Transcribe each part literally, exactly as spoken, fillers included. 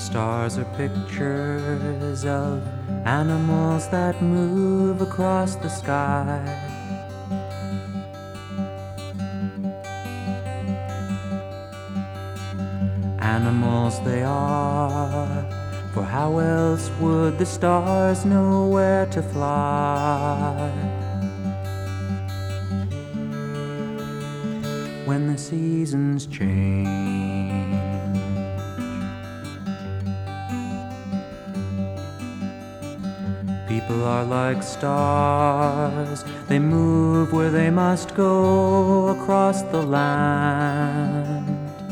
stars are pictures of animals that move across the sky. Animals they are, for how else would the stars know where to fly? When the seasons change, people are like stars, they move where they must go across the land.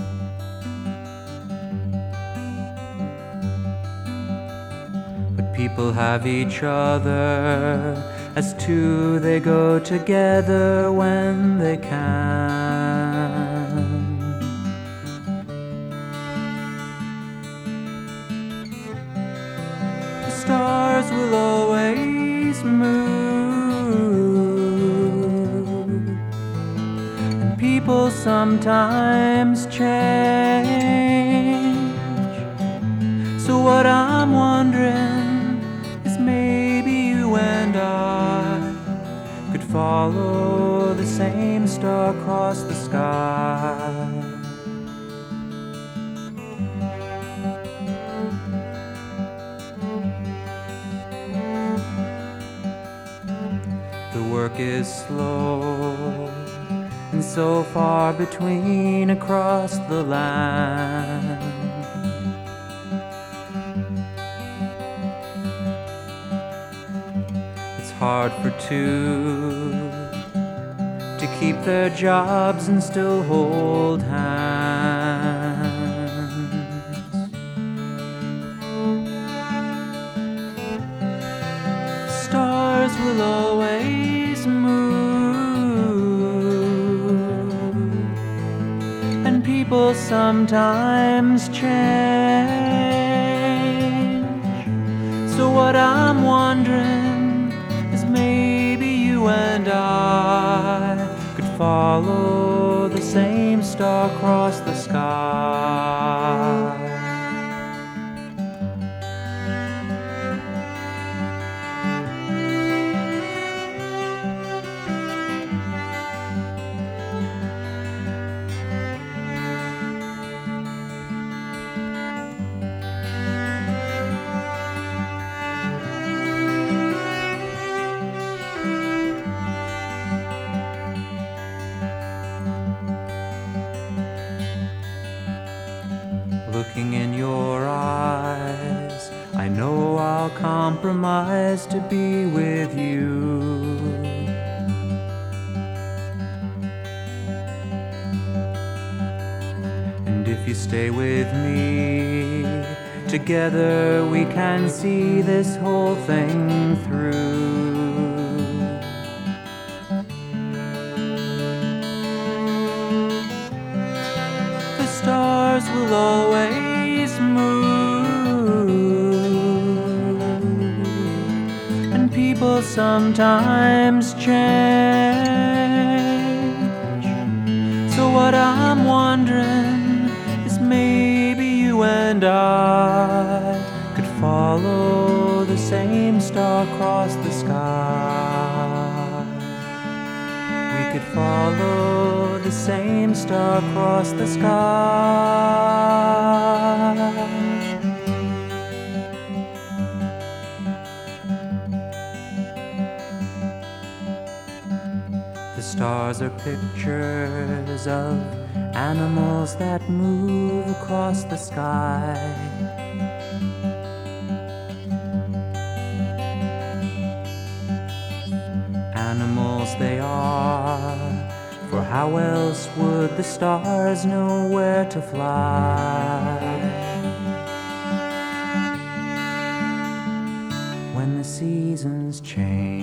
But people have each other, as two they go together when they can. The stars will always move, and people sometimes change. So what I'm wondering is maybe you and I could follow the same star across the sky. The work is slow and so far between across the land. It's hard for two to keep their jobs and still hold hands. Stars will always move, and people sometimes change. So what I'm wondering is maybe you and I could follow the same star across the sky. Looking in your eyes, I know I'll compromise to be with you. And if you stay with me, together we can see this whole thing through. The stars will always move, and people sometimes change. So what I'm wondering is maybe you and I could follow the same star across the sky. We could follow the same star across the sky. The stars are pictures of animals that move across the sky. Animals they are, for how else would the stars know where to fly? When the seasons change,